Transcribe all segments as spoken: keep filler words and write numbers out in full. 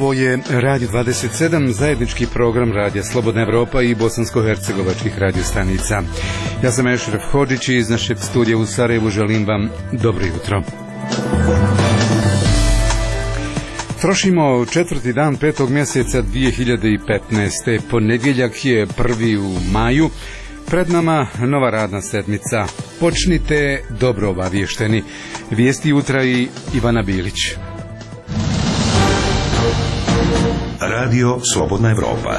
Ovo je Radio dvadeset sedam, zajednički program Radija Slobodna Evropa i bosansko-hercegovačkih radiostanica. Ja sam Ešref Hodžić i iz našeg studija u Sarajevu želim vam dobro jutro. Trošimo četvrti dan petog mjeseca dvije hiljade petnaeste. Ponedjeljak je prvi u maju. Pred nama nova radna sedmica. Počnite dobro obavješteni. Vijesti jutra i Ivana Bilić. Radio Slobodna Evropa.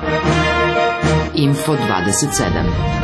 Info dvadeset sedam.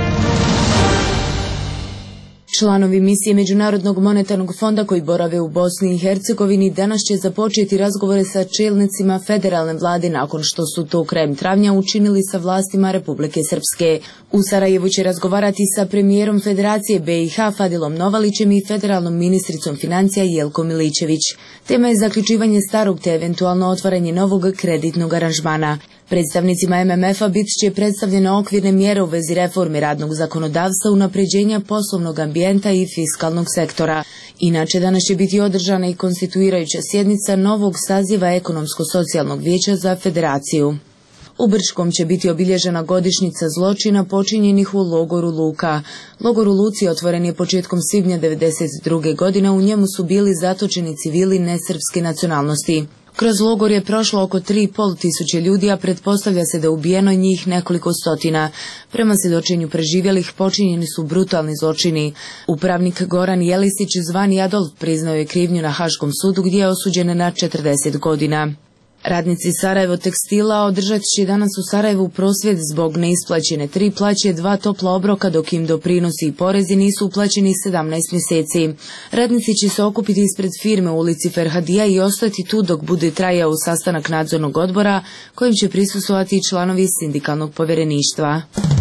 Članovi misije Međunarodnog monetarnog fonda koji borave u Bosni i Hercegovini danas će započeti razgovore sa čelnicima federalne vlade nakon što su to krajem travnja učinili sa vlastima Republike Srpske. U Sarajevu će razgovarati sa premijerom Federacije B i H Fadilom Novalićem i federalnom ministricom financija Jelkom Milićević. Tema je zaključivanje starog te eventualno otvaranje novog kreditnog aranžmana. Predstavnicima M M F-a bit će predstavljene okvirne mjere u vezi reforme radnog zakonodavstva, unapređenja poslovnog ambijenta i fiskalnog sektora. Inače, danas će biti održana i konstituirajuća sjednica novog saziva Ekonomsko-socijalnog vijeća za Federaciju. U Brčkom će biti obilježena godišnjica zločina počinjenih u logoru Luka. Logor u Luci otvoren je početkom svibnja devedeset druge godine, u njemu su bili zatočeni civili nesrpske nacionalnosti. Kroz logor je prošlo oko tri i pol tisuće ljudi, a pretpostavlja se da je ubijeno njih nekoliko stotina. Prema svjedočenju preživjelih počinjeni su brutalni zločini. Upravnik Goran Jelisić, zvani Adolf, priznao je krivnju na Haškom sudu gdje je osuđen na četrdeset godina. Radnici Sarajevo tekstila održat će danas u Sarajevu prosvjed zbog neisplaćene tri plaće, dva topla obroka, dok im doprinosi i porezi nisu uplaćeni sedamnaest mjeseci. Radnici će se okupiti ispred firme u ulici Ferhadija i ostati tu dok bude trajao sastanak nadzornog odbora kojim će prisustvovati i članovi sindikalnog povjereništva.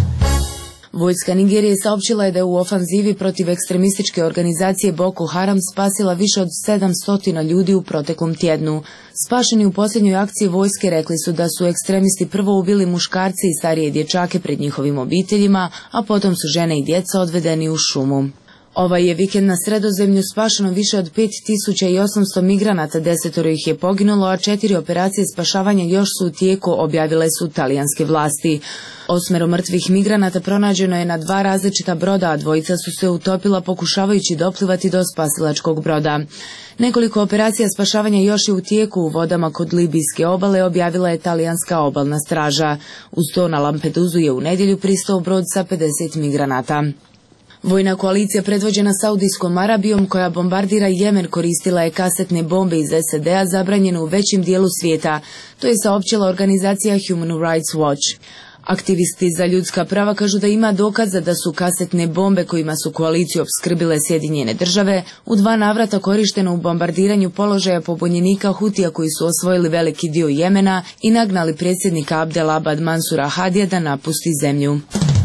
Vojska Nigerije saopćila je da je u ofanzivi protiv ekstremističke organizacije Boko Haram spasila više od sedamsto ljudi u proteklom tjednu. Spašeni u posljednjoj akciji vojske rekli su da su ekstremisti prvo ubili muškarce i starije dječake pred njihovim obiteljima, a potom su žene i djeca odvedeni u šumu. Ovaj je vikend na Sredozemlju spašeno više od pet tisuća osamsto migranata, desetoro ih je poginulo, a četiri operacije spašavanja još su u tijeku, objavile su talijanske vlasti. Osmero mrtvih migranata pronađeno je na dva različita broda, a dvojica su se utopila pokušavajući doplivati do spasilačkog broda. Nekoliko operacija spašavanja još je u tijeku u vodama kod Libijske obale, objavila je talijanska obalna straža. Uz to na Lampedusu je u nedjelju pristao brod sa pedeset migranata. Vojna koalicija predvođena Saudijskom Arabijom koja bombardira Jemen koristila je kasetne bombe iz S A D-a zabranjene u većim dijelu svijeta. To je saopćila organizacija Human Rights Watch. Aktivisti za ljudska prava kažu da ima dokaza da su kasetne bombe kojima su koaliciju opskrbile Sjedinjene države u dva navrata korišteno u bombardiranju položaja pobunjenika Hutija koji su osvojili veliki dio Jemena i nagnali predsjednika Abdel Abad Mansura Hadija da napusti zemlju.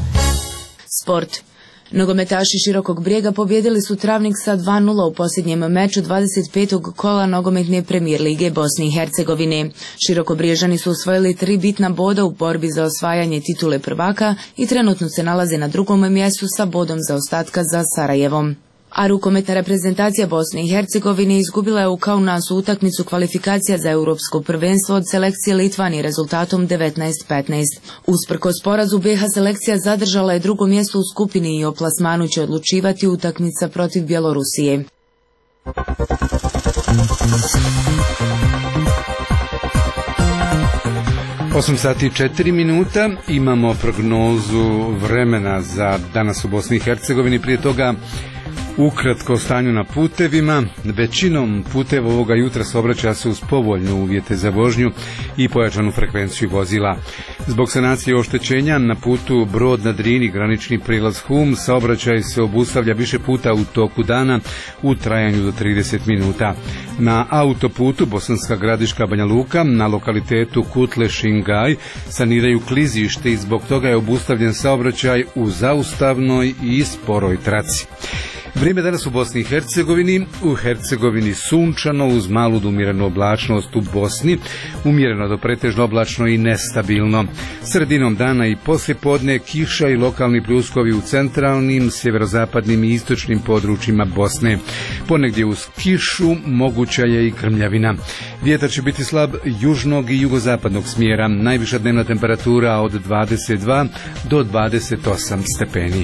Sport. Nogometaši Širokog Brijega pobjedili su Travnik sa dva nula u posljednjem meču dvadeset petog kola nogometne premijer lige Bosne i Hercegovine. Širokobriježani su osvojili tri bitna boda u borbi za osvajanje titule prvaka i trenutno se nalaze na drugom mjestu sa bodom zaostatka za Sarajevom. A rukometna reprezentacija Bosne i Hercegovine izgubila je u Kaunasu utakmicu kvalifikacija za europsko prvenstvo od selekcije Litvanije rezultatom devetnaest petnaest. Usprkos porazu B H selekcija zadržala je drugo mjesto u skupini i o plasmanu će odlučivati utakmica protiv Bjelorusije. osam sati i četiri minuta, imamo prognozu vremena za danas u Bosni i Hercegovini, prije toga ukratko o stanju na putevima. Većinom puteva ovoga jutra saobraća se uz povoljne uvjete za vožnju i pojačanu frekvenciju vozila. Zbog sanacije oštećenja na putu Brod na Drini, granični prijelaz Hum, saobraćaj se obustavlja više puta u toku dana u trajanju do trideset minuta. Na autoputu Bosanska Gradiška Banja Luka na lokalitetu Kutle Šingaj saniraju klizište i zbog toga je obustavljen saobraćaj u zaustavnoj i sporoj traci. Vrijeme danas u Bosni i Hercegovini. U Hercegovini sunčano uz malu do umjerenu oblačnost, u Bosni umjereno do pretežno oblačno i nestabilno. Sredinom dana i poslijepodne kiša i lokalni pljuskovi u centralnim, sjeverozapadnim i istočnim područjima Bosne. Ponegdje uz kišu moguća je i krmljavina. Vjetar će biti slab južnog i jugozapadnog smjera. Najviša dnevna temperatura od dvadeset dva do dvadeset osam stepeni.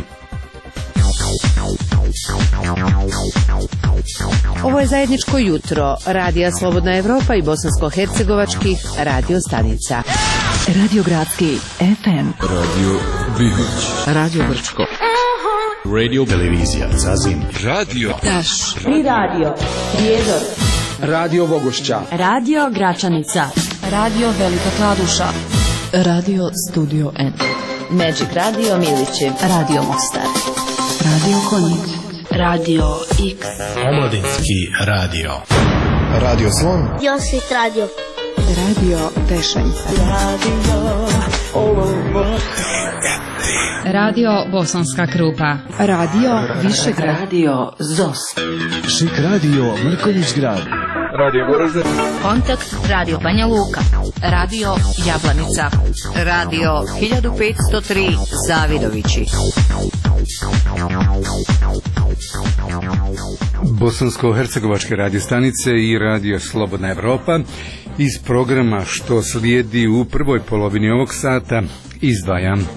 Ovo je zajedničko jutro Radija Slobodna Evropa i bosansko-hercegovačkih radio stanica. Radio Gradski F M, Radio Bihoć, Radio Brčko, Radio Televizija Zazim, Radio Taš, Tri radio Prijedor, Radio Vogošća, Radio Gračanica, Radio Velika Kladuša, Radio Studio N, Magic Radio Miliće, Radio Mostar, Radio Konjic, Radio X, Omladinski radio, Radio Slon, Josip Radio, Radio Tešanj, Radio Olomouc, Radio Bosanska Krupa, Radio Višegrad, Radio Zos, Šik radio Mrkonjić Grad, Radio Goražde, Kontakt Radio Banja Luka, Radio Jablanica, Radio hiljadu petsto tri Zavidovići. Bosansko-hercegovačke radiostanice i Radio Slobodna Evropa. Iz programa što slijedi u prvoj polovini ovog sata izdvajam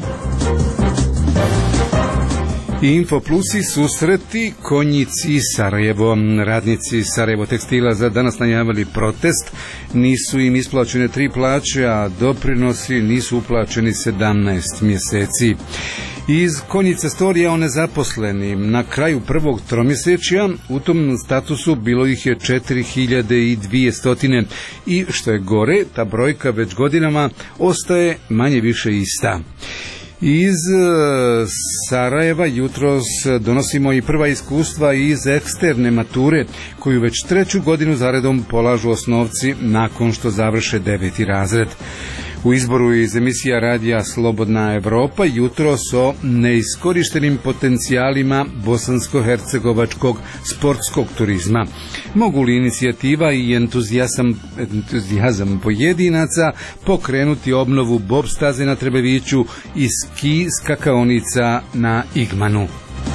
Info Plusi, susreti, Konjic i Sarajevo. Radnici Sarajevo tekstila za danas najavili protest. Nisu im isplaćene tri plaće, a doprinosi nisu uplaćeni sedamnaest mjeseci. Iz Konjica storija o nezaposlenim. Na kraju prvog tromjesečja u tom statusu bilo ih je četiri hiljade dvjesto i što je gore, ta brojka već godinama ostaje manje više ista. Iz Sarajeva jutros donosimo i prva iskustva iz eksterne mature koju već treću godinu zaredom polažu osnovci nakon što završe deveti razred. U izboru iz emisija Radija Slobodna Evropa jutros o neiskorištenim potencijalima bosansko-hercegovačkog sportskog turizma. Mogu li inicijativa i entuzijazam, entuzijazam pojedinaca pokrenuti obnovu bob staze na Trebeviću i ski skakaonica na Igmanu?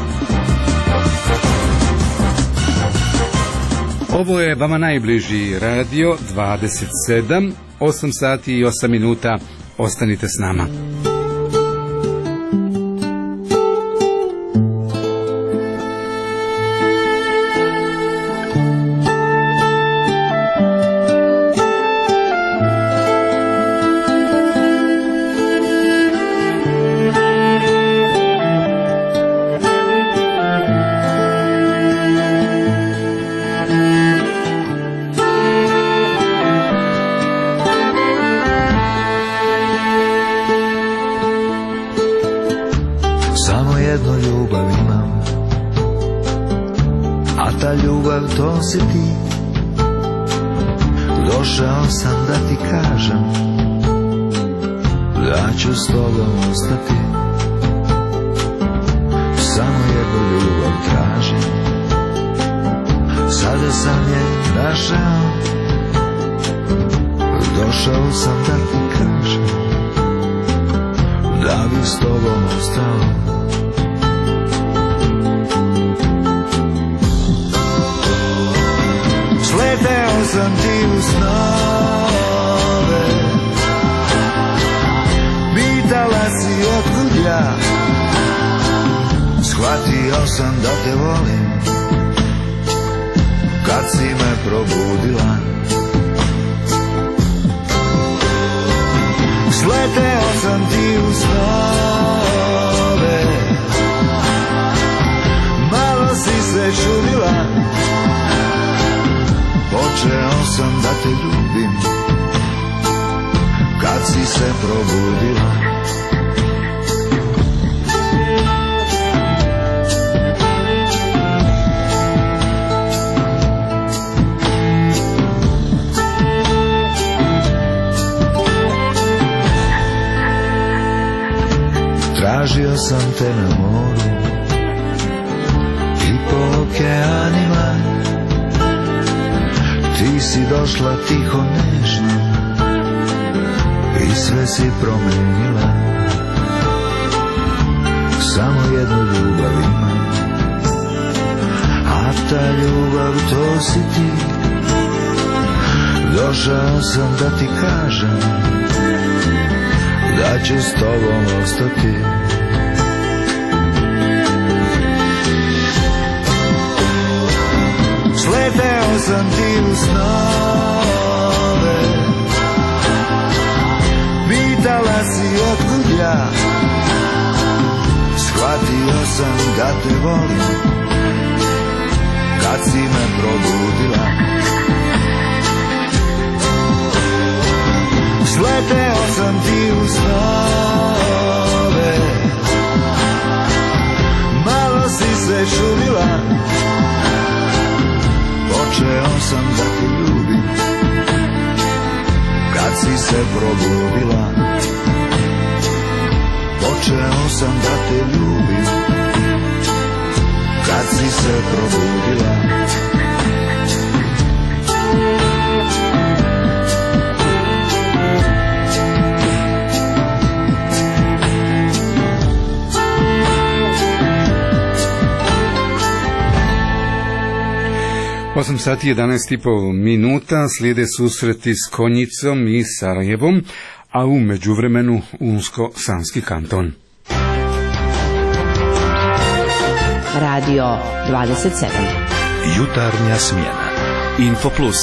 Ovo je vama najbliži radio dvadeset sedam, osam sati i osam minuta. Ostanite s nama. Došao sam da ti kažem da ću s tobom ostati. Samo jednu ljubav tražim, sada sam je našao. Došao sam da ti kažem da bih s tobom ostao. Sleteo sam ti u snove, pitala si otkud ja, shvatio sam da te volim, kad si me probudila. Sleteo sam ti u snove, malo si se čudila, počeo sam da te ljubim, kad si se probudila. Tražio sam te na moru i po okeanima. Ti si došla tiho nežno i sve si promenila. Samo jednu ljubav imam, a ta ljubav to si ti. Došao sam da ti kažem da ću s tobom ostati. Sleteo sam ti u snove, pitala si otkud ja. Shvatio sam da te volim kad si me probudila. Sleteo sam ti u snove, malo si se čudila. Počeo sam da te ljubim kad si se probudila. Počeo sam da te ljubim kad si se probudila. osam sati jedanaest i pol minuta, slijede susreti s Konjicom i Sarajevom, a u međuvremenu Unsko-Sanski kanton. Radio dvadeset sedam. Jutarnja smjena. Info Plus.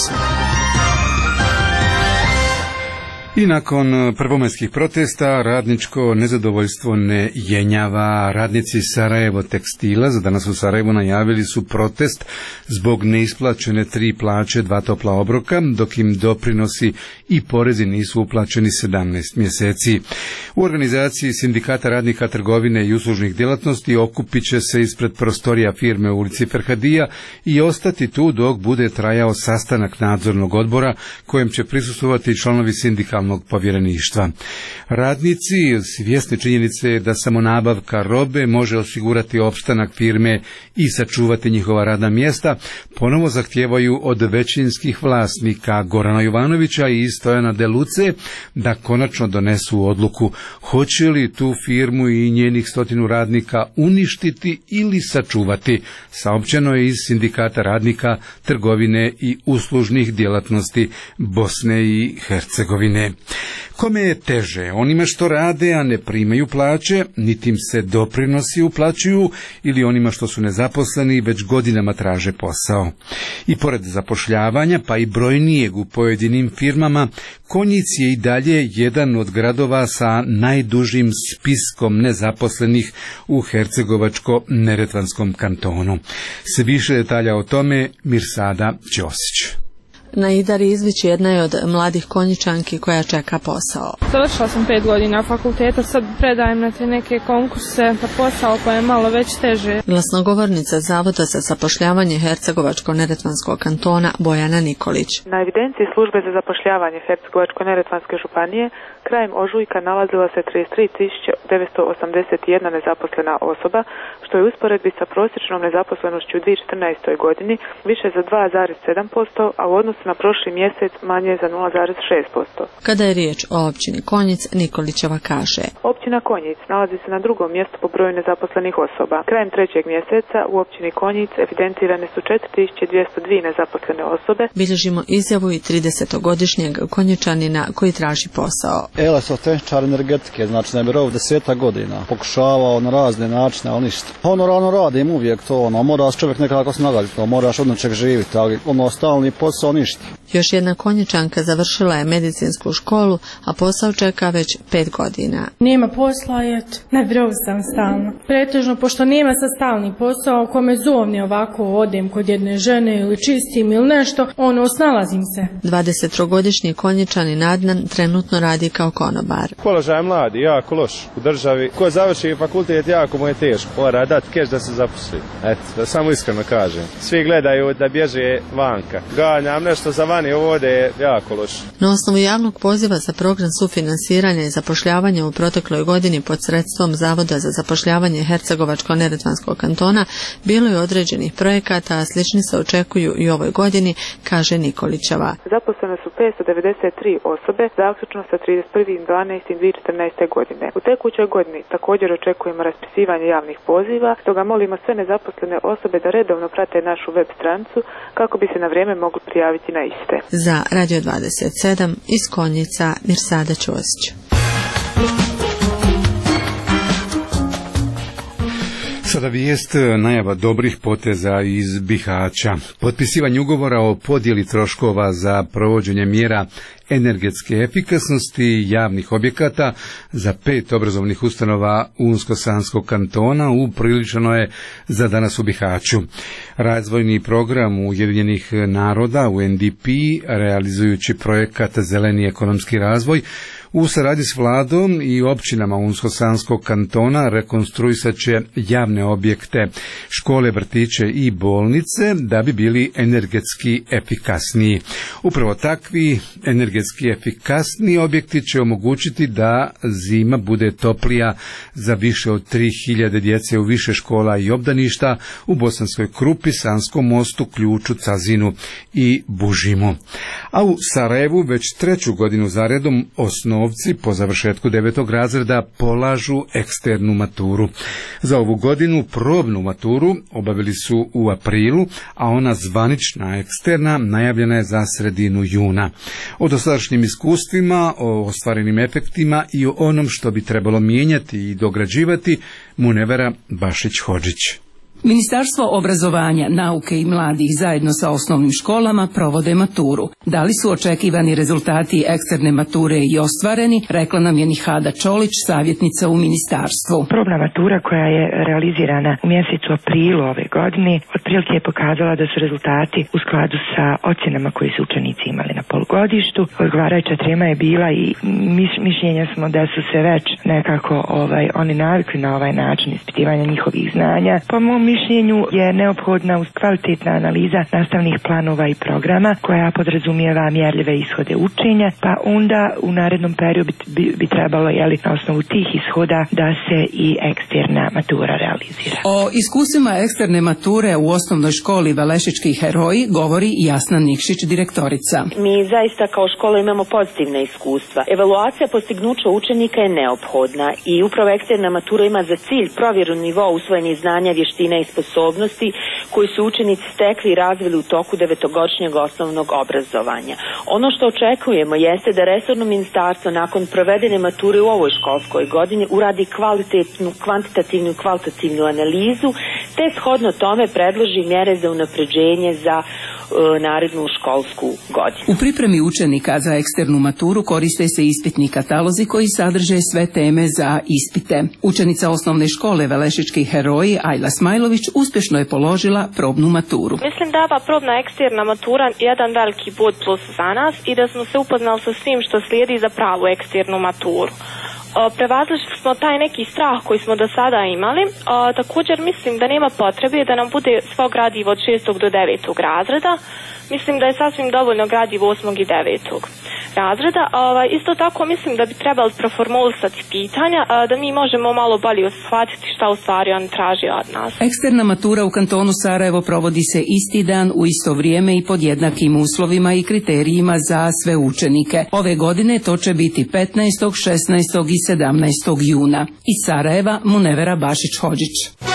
I nakon prvomajskih protesta radničko nezadovoljstvo ne jenjava. Radnici Sarajevo tekstila za danas u Sarajevu najavili su protest zbog neisplaćene tri plaće, dva topla obroka, dok im doprinosi i porezi nisu uplaćeni sedamnaest mjeseci. U organizaciji Sindikata radnika trgovine i uslužnih djelatnosti okupit će se ispred prostorija firme u ulici Ferhadija i ostati tu dok bude trajao sastanak nadzornog odbora kojem će prisustvovati članovi sindikalnog povjereništva. Radnici, svjesni činjenice da samo nabavka robe može osigurati opstanak firme i sačuvati njihova radna mjesta, ponovo zahtijevaju od većinskih vlasnika Gorana Jovanovića i Stojana Deluce da konačno donesu odluku hoće li tu firmu i njenih stotinu radnika uništiti ili sačuvati, saopćeno je iz Sindikata radnika trgovine i uslužnih djelatnosti Bosne i Hercegovine. Kome je teže? Onima što rade, a ne primaju plaće, niti im se doprinosi uplaćuju, ili onima što su nezaposleni već godinama traže posao. I pored zapošljavanja, pa i brojnijeg u pojedinim firmama, Konjic je i dalje jedan od gradova sa najdužim spiskom nezaposlenih u Hercegovačko-Neretvanskom kantonu. Sve više detalja o tome Mirsada Ćosić. Naida Rizvić jedna je od mladih Konjičanki koja čeka posao. Završila sam pet godina fakulteta, sad predajem na te neke konkurse, pa posao pa je malo već teže. Glasnogovornica Zavoda za zapošljavanje Hercegovačko-Neretvanskog kantona Bojana Nikolić. Na evidenciji službe za zapošljavanje Hercegovačko-Neretvanske županije krajem ožujka nalazila se trideset tri tisuće devetsto osamdeset jedna nezaposlena osoba, što je u usporedbi sa prosječnom nezaposlenošću u dvije tisuće četrnaestoj godini više za dva zarez sedam posto, a u odnosu na prošli mjesec manje za nula zarez šest posto. Kada je riječ o općini Konjic, Nikolićeva kaže. Općina Konjic nalazi se na drugom mjestu po broju nezaposlenih osoba. Krajem trećeg mjeseca u općini Konjic evidentirane su četiri tisuće dvjesto dvije nezaposlene osobe. Bilježimo izjavu i tridesetogodišnjeg Konjičanina koji traži posao. Ele su tehničar energetike, znači ne bih deseta godina. Pokušavao na razne načine, ali ništa. Ono rano radim uvijek to, ono, moraš čovjek nekako snagaditi, to, moraš od nečeg živjeti, ali ono stalni posao ništa. Još jedna Konjičanka završila je medicinsku školu, a posao čeka već pet godina. Nema posla, eto, ne broj sam stalno. Pretežno, pošto nema sa stalni posao, ako me zovne ovako odem kod jedne žene ili čistim ili nešto, ono, snalazim se. dvadesettrogodišnji Konjičanin Adnan trenutno radi kao konobar. Položaj je mladi, jako loš u državi. Ko završi fakultet, jako mu je teško. Mora dati keš da se zaposli. Eto, da samo iskreno kažem. Svi gledaju da bježe vanka. Ganjam nešto što za vani vode je jako loše. Na osnovu javnog poziva za program sufinansiranja i zapošljavanja u protekloj godini pod sredstvom Zavoda za zapošljavanje Hercegovačko-neretvanskog kantona bilo je određenih projekata, a slični se očekuju i u ovoj godini, kaže Nikolićeva. Zaposlene su petsto devedeset tri osobe, zaključno sa trideset prvi dvanaesti dvije hiljade četrnaeste. godine. U tekućoj godini također očekujemo raspisivanje javnih poziva, stoga molimo sve nezaposlene osobe da redovno prate našu web stranicu kako bi se na vrijeme mogli prijaviti na iste. Za Radio dvadeset sedam iz Konjica Mirsada Ćosić. Sada vijest, najava dobrih poteza iz Bihaća. Potpisivanje ugovora o podjeli troškova za provođenje mjera energetske efikasnosti javnih objekata za pet obrazovnih ustanova Unsko-Sanskog kantona upriličeno je za danas u Bihaću. Razvojni program Ujedinjenih naroda U N D P, realizujući projekat Zeleni ekonomski razvoj, u saradnji s vladom i općinama Unsko-Sanskog kantona rekonstruisat će javne objekte, škole, vrtiće i bolnice da bi bili energetski efikasniji. Upravo takvi energetski efikasniji objekti će omogućiti da zima bude toplija za više od tri hiljade djece u više škola i obdaništa u Bosanskoj Krupi, Sanskom mostu, Ključu, Cazinu i Bužimu. A u Sarajevu već treću godinu zaredom osnovci po završetku devetog razreda polažu eksternu maturu. Za ovu godinu probnu maturu obavili su u aprilu, a ona zvanična eksterna najavljena je za sredinu juna. O dosadašnjim iskustvima, o ostvarenim efektima i o onom što bi trebalo mijenjati i dograđivati Munevera Bašić-Hodžić. Ministarstvo obrazovanja, nauke i mladih zajedno sa osnovnim školama provode maturu. Da li su očekivani rezultati eksterne mature i ostvareni, rekla nam je Nihada Čolić, savjetnica u ministarstvu. Probna matura koja je realizirana u mjesecu aprilu ove godine otprilike je pokazala da su rezultati u skladu sa ocjenama koje su učenici imali na polugodištu. Odgovarajuća tema je bila i mišljenja smo da su se već nekako ovaj, oni navikli na ovaj način ispitivanja njihovih znanja. Po mom mišljenju je neophodna kvalitetna analiza nastavnih planova i programa koja podrazumijeva mjerljive ishode učenja, pa onda u narednom periodu bi, bi trebalo jeli, na osnovu tih ishoda da se i eksterna matura realizira. O iskustvima eksterne mature u osnovnoj školi Velešički heroji govori Jasna Nikšić, direktorica. Mi zaista kao škola imamo pozitivna iskustva. Evaluacija postignuća učenika je neophodna i upravo eksterna matura ima za cilj provjeru nivoa usvojenih znanja, vještina i sposobnosti koji su učenici stekli i razvili u toku devetogodišnjeg osnovnog obrazovanja. Ono što očekujemo jeste da resorno ministarstvo nakon provedene mature u ovoj školskoj godini uradi kvalitetnu, kvantitativnu i kvalitativnu analizu, te shodno tome predloži mjere za unapređenje za e, narednu školsku godinu. U pripremi učenika za eksternu maturu koriste se ispitni katalozi koji sadrže sve teme za ispite. Učenica osnovne škole Velešički heroji Ajla Smajlović uspješno je položila probnu maturu. Mislim da je ova probna eksterna matura jedan veliki bod plus za nas i da smo se upoznali sa svim što slijedi za pravu eksternu maturu. Prevazili smo taj neki strah koji smo do sada imali. O, također mislim da nema potrebe da nam bude svo gradivo od šestog do devetog razreda. Mislim da je sasvim dovoljno gradivo osmog i devetog razreda. Ovaj, isto tako mislim da bi trebali proformulisati pitanja, a, da mi možemo malo bolje shvatiti šta u stvari on traži od nas. Eksterna matura u kantonu Sarajevo provodi se isti dan, u isto vrijeme i pod jednakim uslovima i kriterijima za sve učenike. Ove godine to će biti petnaestog, šesnaestog i sedamnaestog juna. Iz Sarajeva Munevera Bašić-Hodžić.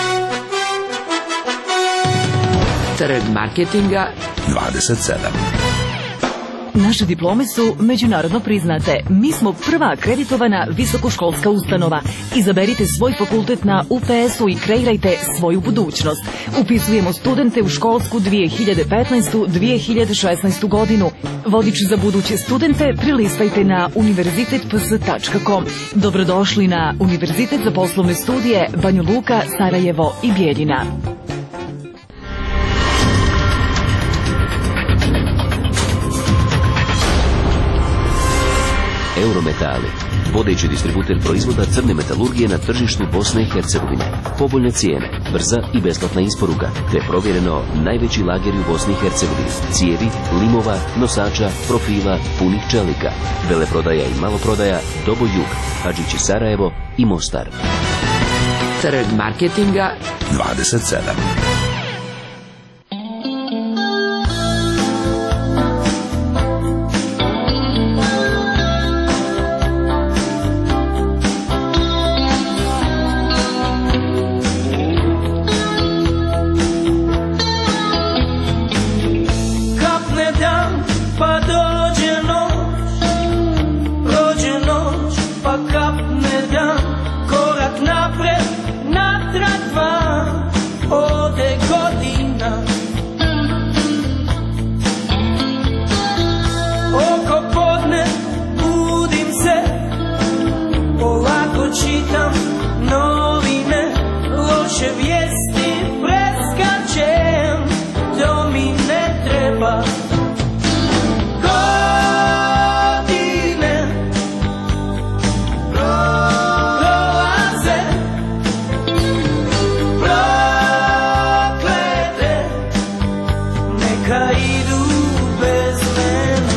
Trg marketinga dvadeset sedam. Naše diplome su međunarodno priznate. Mi smo prva akreditovana visokoškolska ustanova. Izaberite svoj fakultet na U P S-u i kreirajte svoju budućnost. Upisujemo studente u školsku dvije hiljade petnaestu dvije hiljade šesnaestu godinu. Vodič za buduće studente prilistajte na univerzitet p s tačka com. Dobrodošli na Univerzitet za poslovne studije Banja Luka, Sarajevo i Bijeljina. Eurometali, vodeći distributer proizvoda crne metalurgije na tržištu Bosne i Hercegovine. Povoljne cijene, brza i besplatna isporuka, te provjereno najveći lageri u Bosni i Hercegovini. Cijevi, limova, nosača, profila, punih čelika. Veleprodaja i maloprodaja Dobo Jug, Hadžići Sarajevo i Mostar. Trg marketinga dvadeset sedam. Čitam novine, loše vijesti preskačem, to mi ne treba. Godine prolaze, proklete, neka idu bez mene.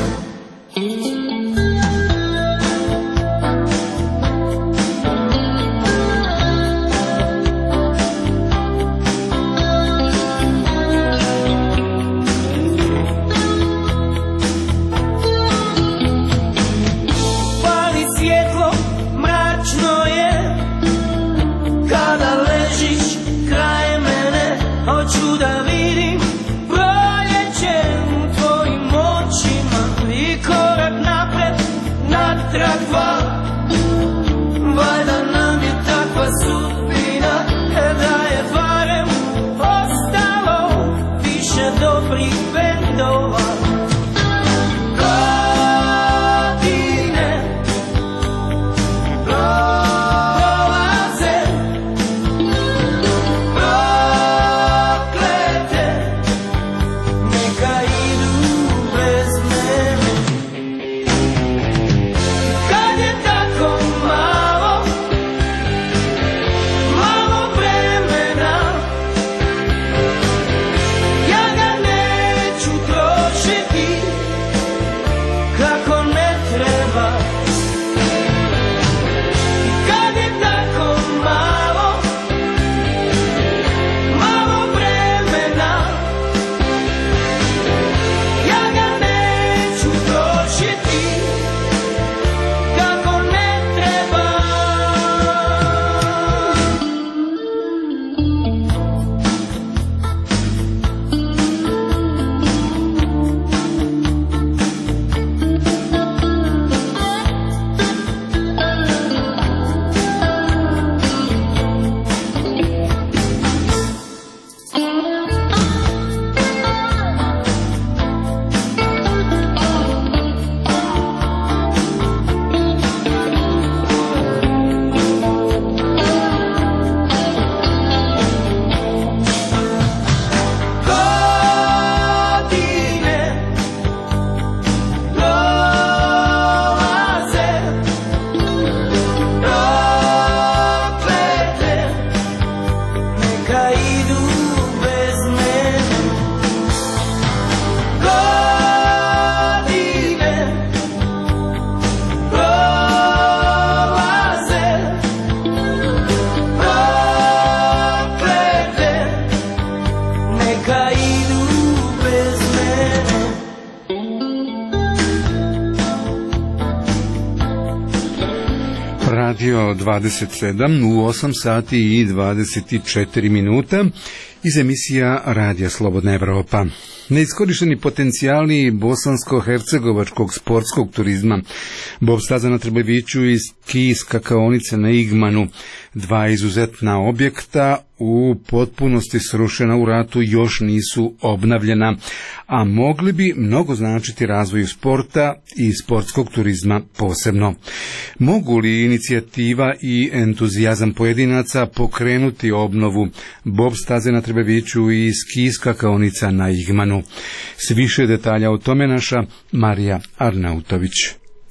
Radio dvadeset sedam u osam sati i dvadeset četiri minuta iz emisija Radija Slobodna Evropa. Neiskorišteni potencijali bosansko-hercegovačkog sportskog turizma, bob staza na Trbeviću i ski skakaonice na Igmanu, dva izuzetna objekta u potpunosti srušena u ratu, još nisu obnavljena, a mogli bi mnogo značiti razvoju sporta i sportskog turizma posebno. Mogu li inicijativa i entuzijazam pojedinaca pokrenuti obnovu bob staze na Trbeviću i ski skakaonica na Igmanu? S više detalja o tome naša Marija Arnautović.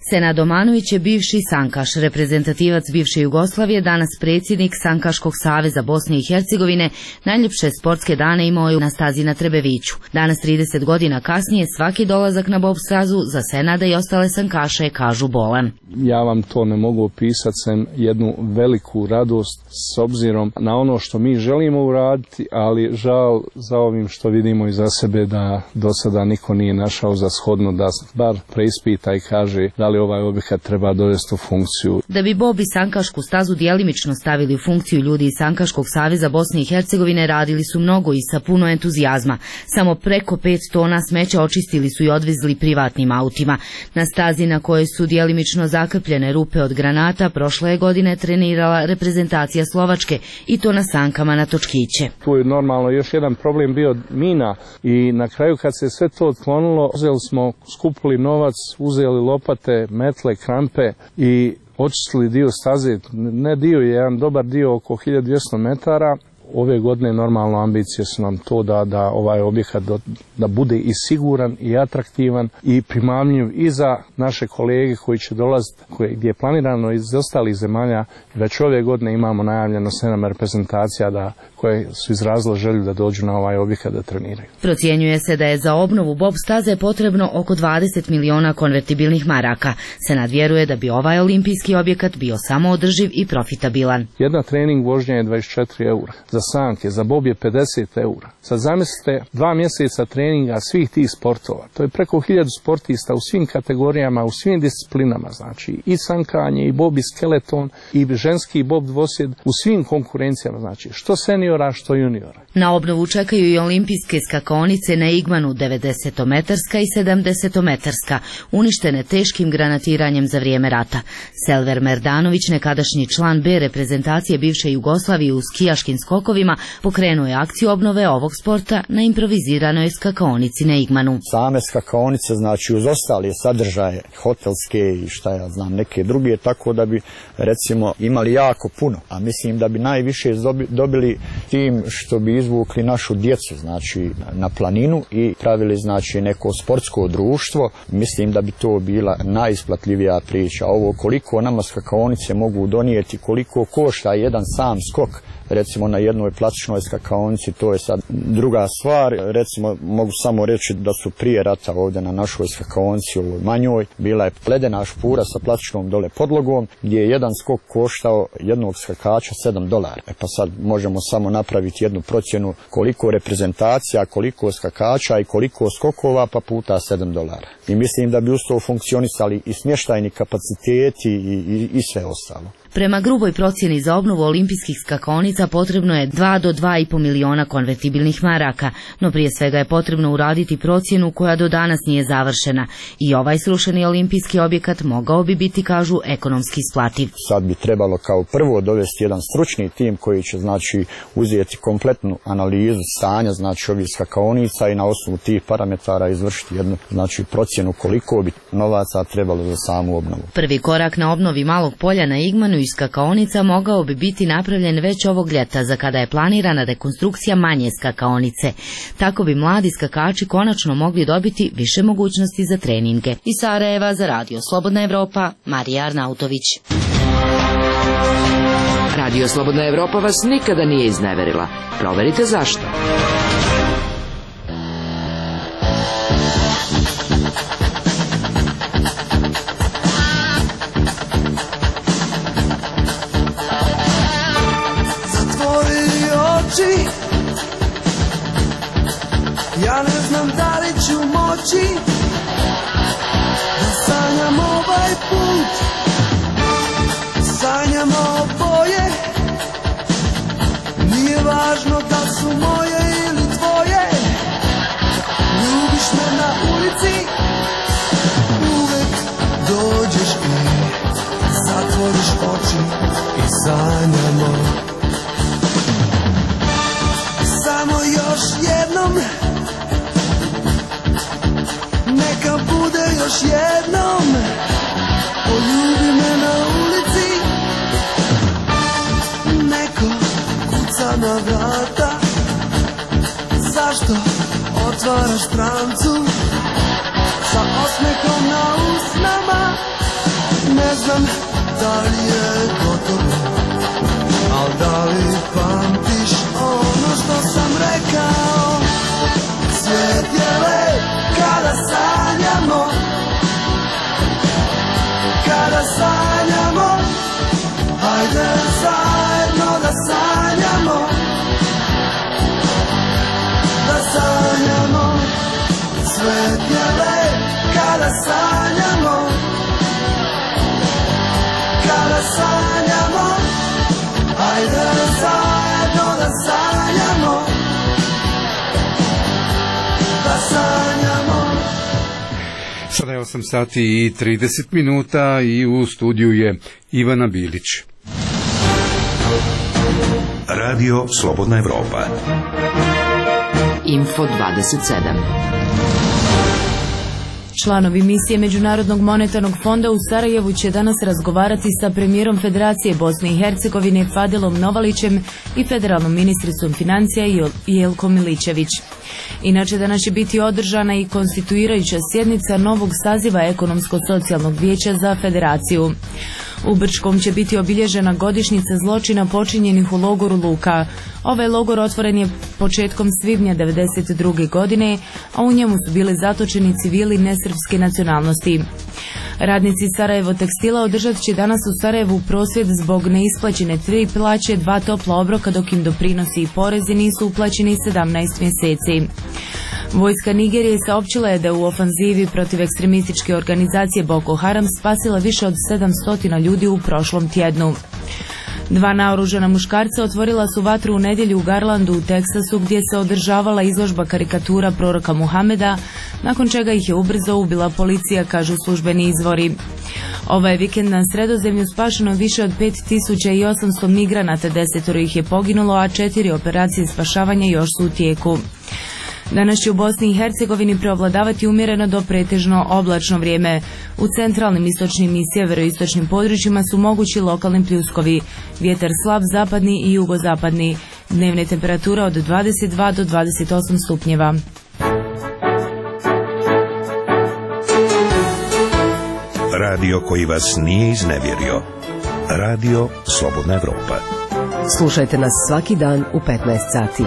Senad Omanović je bivši sankaš, reprezentativac bivše Jugoslavije, danas predsjednik Sankaškog saveza Bosne i Hercegovine. Najljepše sportske dane imao je na stazi na Trebeviću. Danas, trideset godina kasnije, svaki dolazak na bob stazu za Senada i ostale sankaše je, kažu, bolan. Ja vam to ne mogu opisati, sem jednu veliku radost s obzirom na ono što mi želimo uraditi, ali žal za ovim što vidimo iza sebe da do sada niko nije našao za shodno da bar preispita i kaže da li ovaj objekat treba dovesti u funkciju. Da bi bob i sankašku stazu djelimično stavili u funkciju, ljudi iz Sankaškog saveza Bosne i Hercegovine radili su mnogo i sa puno entuzijazma. Samo preko pet tona smeća očistili su i odvezli privatnim autima. Na stazi na kojoj su djelimično zakrpljene rupe od granata prošle je godine trenirala reprezentacija Slovačke, i to na sankama na točkiće. Tu je normalno još jedan problem bio mina i na kraju kad se sve to otklonilo, uzeli smo, skupili novac, uzeli lopate, metle, krampe i očistili dio staze. Ne dio, je jedan dobar dio oko hiljadu dvjesto metara. Ove godine normalno ambicije su nam to da, da ovaj objekat do, da bude i siguran i atraktivan i primamljiv i za naše kolege koji će dolaziti, koje, gdje je planirano iz ostalih zemalja. Već ove godine imamo najavljeno sedam reprezentacija da, koje su izrazile želju da dođu na ovaj objekat da treniraju. Procjenjuje se da je za obnovu bob staze potrebno oko dvadeset miliona konvertibilnih maraka. Senad vjeruje da bi ovaj olimpijski objekat bio samoodrživ i profitabilan. Jedna trening vožnja je dvadeset četiri eura. Za sanke, za bob je pedeset eura. Sad zamislite dva mjeseca treninga svih tih sportova. To je preko hiljadu sportista u svim kategorijama, u svim disciplinama, znači i sankanje, i bob, i skeleton, i ženski bob dvosjed, u svim konkurencijama, znači što seniora, što juniora. Na obnovu čekaju i olimpijske skakaonice na Igmanu, devedesetometarska i sedamdesetometarska, uništene teškim granatiranjem za vrijeme rata. Selver Merdanović, nekadašnji član B reprezentacije bivše Jugoslavije u skijaškim skokovima, pokrenuo je akciju obnove ovog sporta na improviziranoj skakaonici na Igmanu. Same skakaonice, znači uz ostale sadržaje, hotelske i šta ja znam, neke druge, tako da bi recimo imali jako puno, a mislim da bi najviše dobili tim što bi izvukli našu djecu, znači na planinu i pravili znači neko sportsko društvo. Mislim da bi to bila najisplatljivija priča. Ovo koliko nama skakaonice mogu donijeti, koliko košta jedan sam skok, recimo na jednoj plastičnoj skakaonici, to je sad druga stvar. Recimo mogu samo reći da su prije rata ovdje na našoj skakaonici, ovoj manjoj, bila je ledena špura sa plastičnom dole podlogom, gdje je jedan skok koštao jednog skakača sedam dolara. E pa sad možemo samo napraviti jednu procjenu koliko reprezentacija, koliko skakača i koliko skokova, pa puta sedam dolara. I mislim da bi uz to funkcionisali i smještajni kapaciteti i, i, i sve ostalo. Prema gruboj procjeni za obnovu olimpijskih skakaonica potrebno je dva do dva i po miliona konvertibilnih maraka, no prije svega je potrebno uraditi procjenu koja do danas nije završena. I ovaj srušeni olimpijski objekat mogao bi biti, kažu, ekonomski isplativ. Sad bi trebalo kao prvo dovesti jedan stručni tim koji će znači uzeti kompletnu analizu stanja znači ovih skakaonica i na osnovu tih parametara izvršiti jednu znači procjenu koliko bi novaca trebalo za samu obnovu. Prvi korak na obnovi malog polja na Igmanu i skakaonica mogao bi biti napravljen već ovog ljeta, za kada je planirana rekonstrukcija manje skakaonice. Tako bi mladi skakači konačno mogli dobiti više mogućnosti za treninge. Iz Sarajeva za Radio Slobodna Evropa, Marija Arnautović. Radio Slobodna Evropa vas nikada nije izneverila. Proverite zašto. Ja ne znam da li ću moći da sanjam ovaj put, sanjam oboje, nije važno da su moje ili tvoje, ljubiš me na ulici, uvek dođeš i zatvoriš oči i sanjamo. Samo još jednom, neka bude još jednom, poljubi me na ulici, neko kuca na vrata, zašto otvaraš strancu, sa osmehom na usnama, Ne znam da li je gotovo, al da li pamtiš ono što sam rekao? Svijet je lep kada sanjamo, kada sanjamo, hajde zajedno da sanjamo, da sanjamo. Svijet je lep kada sanjamo, kada sanjamo, hajde zajedno da sanjamo, da sanjamo. Sada je osam sati i trideset minuta i u studiju je Ivana Bilić. Radio Slobodna Evropa. Info dvadeset sedam. Članovi misije Međunarodnog monetarnog fonda u Sarajevu će danas razgovarati sa premijerom Federacije Bosne i Hercegovine Fadilom Novalićem i federalnom ministricom financija Jelkom Milićević. Inače, danas će biti održana i konstituirajuća sjednica novog saziva Ekonomsko-socijalnog vijeća za Federaciju. U Brčkom će biti obilježena godišnjica zločina počinjenih u logoru Luka. Ovaj logor otvoren je početkom svibnja devedeset druge godine, a u njemu su bili zatočeni civili nesrpske nacionalnosti. Radnici Sarajevo tekstila održat će danas u Sarajevu prosvjed zbog neisplaćene tri plaće, dva topla obroka, dok im doprinosi i porezi nisu uplaćeni sedamnaest mjeseci. Vojska Nigerije saopćila je da u ofanzivi protiv ekstremističke organizacije Boko Haram spasila više od sedamsto ljudi u prošlom tjednu. Dva naoružana muškarca otvorila su vatru u nedjelju u Garlandu u Teksasu, gdje se održavala izložba karikatura proroka Muhameda, nakon čega ih je ubrzo ubila policija, kažu službeni izvori. Ovaj vikend na Sredozemlju spašeno više od pet tisuća osamsto migranata, desetoro ih je poginulo, a četiri operacije spašavanja još su u tijeku. Danas će u Bosni i Hercegovini preovladavati umjereno do pretežno oblačno vrijeme. U centralnim, istočnim i sjeveroistočnim područjima su mogući lokalni pljuskovi. Vjetar slab zapadni i jugozapadni. Dnevne temperatura od dvadeset dva do dvadeset osam stupnjeva. Radio koji vas nije iznevjerio. Radio Slobodna Evropa. Slušajte nas svaki dan u petnaest sati.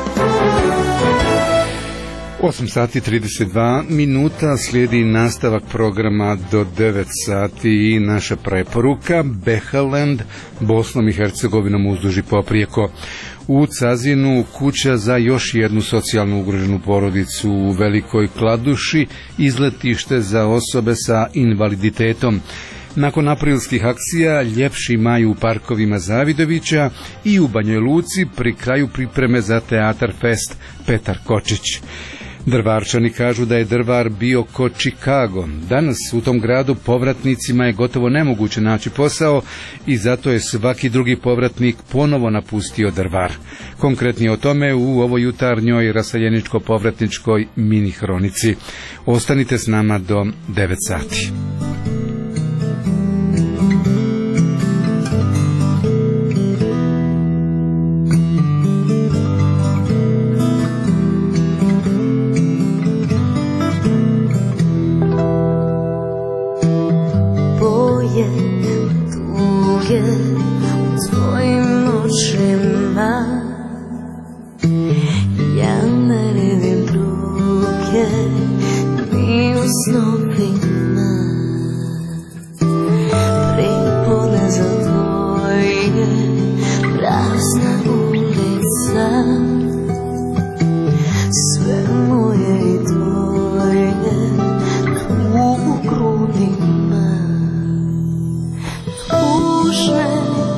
osam sati trideset dva minuta, slijedi nastavak programa do devet sati i naša preporuka Behaland, Bosnom i Hercegovinom uzduž i poprijeko. U Cazinu kuća za još jednu socijalno ugroženu porodicu u Velikoj Kladuši, izletište za osobe sa invaliditetom. Nakon aprilskih akcija Ljepši maj u parkovima Zavidovića i u Banjoj Luci pri kraju pripreme za Teatar Fest Petar Kočić. Drvarčani kažu da je Drvar bio ko Chicago. Danas u tom gradu povratnicima je gotovo nemoguće naći posao i zato je svaki drugi povratnik ponovo napustio Drvar. Konkretnije o tome u ovoj jutarnjoj raseljeničko-povratničkoj mini hronici. Ostanite s nama do devet sati. Tužne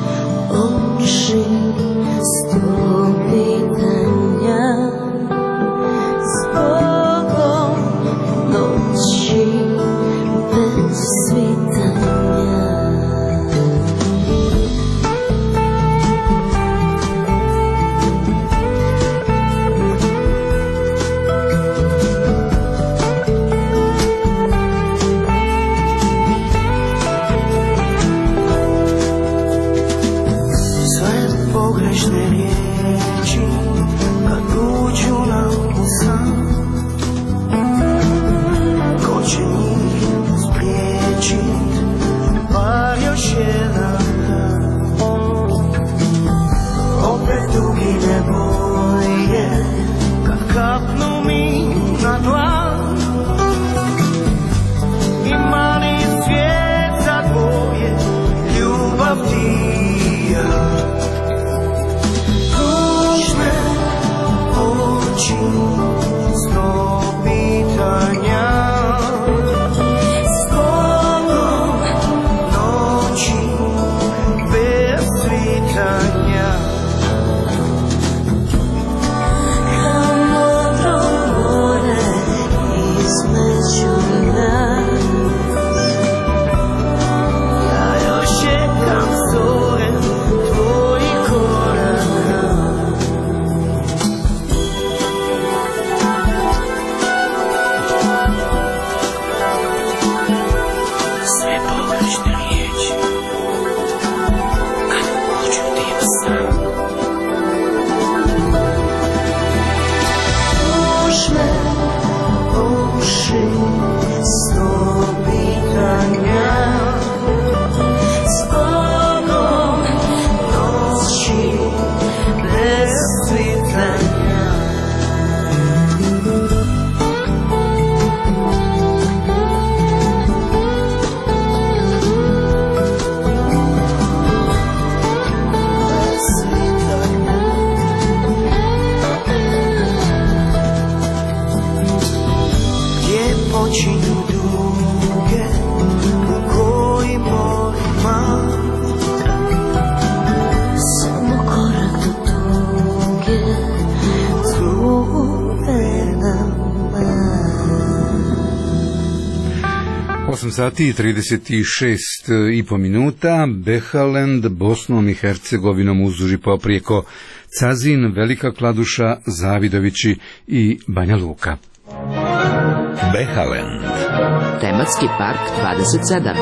osam sati i trideset šest i po minuta, Behalend, Bosnom i Hercegovinom uzduži poprijeko, Cazin, Velika Kladuša, Zavidovići i Banja Luka. Behalend. Tematski park dvadeset sedam.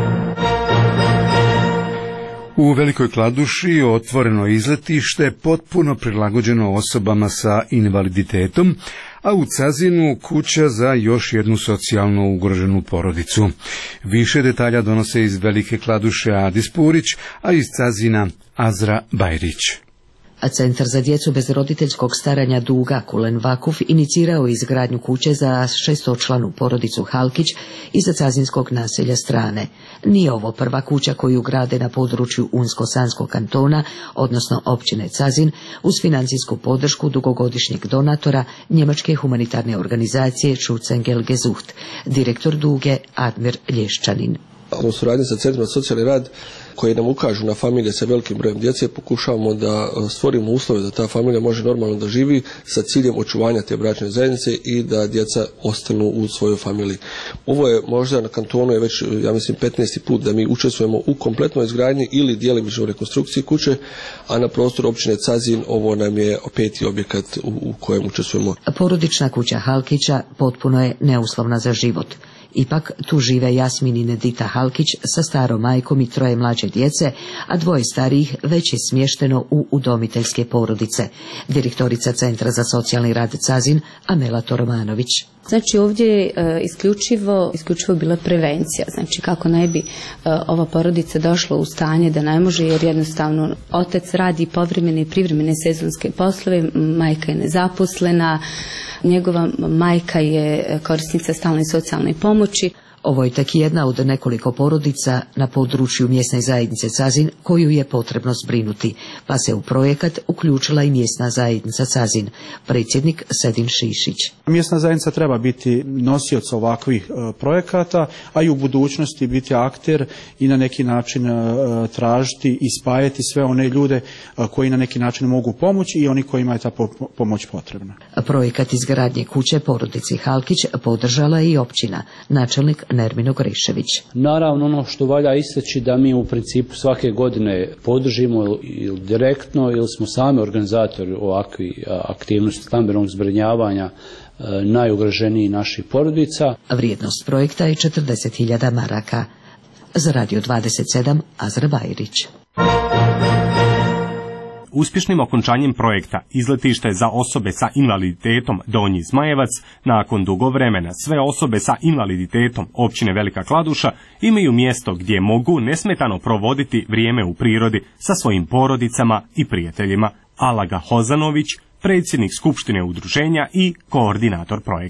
U Velikoj Kladuši otvoreno izletište potpuno prilagođeno osobama sa invaliditetom, a u Cazinu kuća za još jednu socijalno ugroženu porodicu. Više detalja donose iz Velike Kladuše Adis Purić, a iz Cazina Azra Bajrić. A Centar za djecu bez roditeljskog staranja Duga Kulen Vakuf inicirao izgradnju kuće za šestočlanu porodicu Halkić iza cazinskog naselja Strane. Nije ovo prva kuća koju grade na području Unsko-Sanskog kantona, odnosno općine Cazin, uz financijsku podršku dugogodišnjeg donatora njemačke humanitarne organizacije Schutzengel Gesucht, direktor Duge Admir Lješčanin. U suradnji sa Centrom za socijalni rad koji nam ukažu na familije sa velikim brojem djece, pokušavamo da stvorimo uslove da ta familija može normalno da živi sa ciljem očuvanja te bračne zajednice i da djeca ostanu u svojoj familiji. Ovo je možda na kantonu je već, ja mislim, petnaesti put da mi učestvujemo u kompletnoj izgradnji ili djelomičnoj rekonstrukciji kuće, a na prostoru općine Cazin ovo nam je peti objekat u, u kojem učestvujemo. Porodična kuća Halkića potpuno je neuslovna za život. Ipak tu žive Jasmin i Nedita Halkić sa starom majkom i troje mlađe djece, a dvoje starijih već je smješteno u udomiteljske porodice. Direktorica Centra za socijalni rad Cazin, Amela Toromanović. Znači ovdje je e, isključivo, isključivo bila prevencija, znači kako ne bi e, ova porodica došla u stanje da ne može, jer jednostavno otac radi povremene i privremene sezonske poslove, majka je nezaposlena, njegova majka je korisnica stalne socijalne pomoći. Ovo je tek jedna od nekoliko porodica na području mjesne zajednice Cazin koju je potrebno zbrinuti, pa se u projekat uključila i mjesna zajednica Cazin, predsjednik Sedin Šišić. Mjesna zajednica treba biti nosioc ovakvih e, projekata, a i u budućnosti biti akter i na neki način e, tražiti i spajati sve one ljude e, koji na neki način mogu pomoći i oni kojima je ta po, pomoć potrebna. Projekat izgradnje kuće porodici Halkić podržala i općina, načelnik Nermino Grešević. Naravno, ono što valja istaći da mi u principu svake godine podržimo ili direktno ili smo sami organizatori ovakvih aktivnosti stambenog zbrinjavanja najugroženijih naših porodica. Vrijednost projekta je četrdeset hiljada maraka. Za Radio dvadeset sedam Azra Bajrić. Uspješnim okončanjem projekta Izletište za osobe sa invaliditetom Donji Zmajevac, nakon dugo vremena sve osobe sa invaliditetom općine Velika Kladuša imaju mjesto gdje mogu nesmetano provoditi vrijeme u prirodi sa svojim porodicama i prijateljima. Alaga Hozanović, predsjednik Skupštine udruženja i koordinator projekta.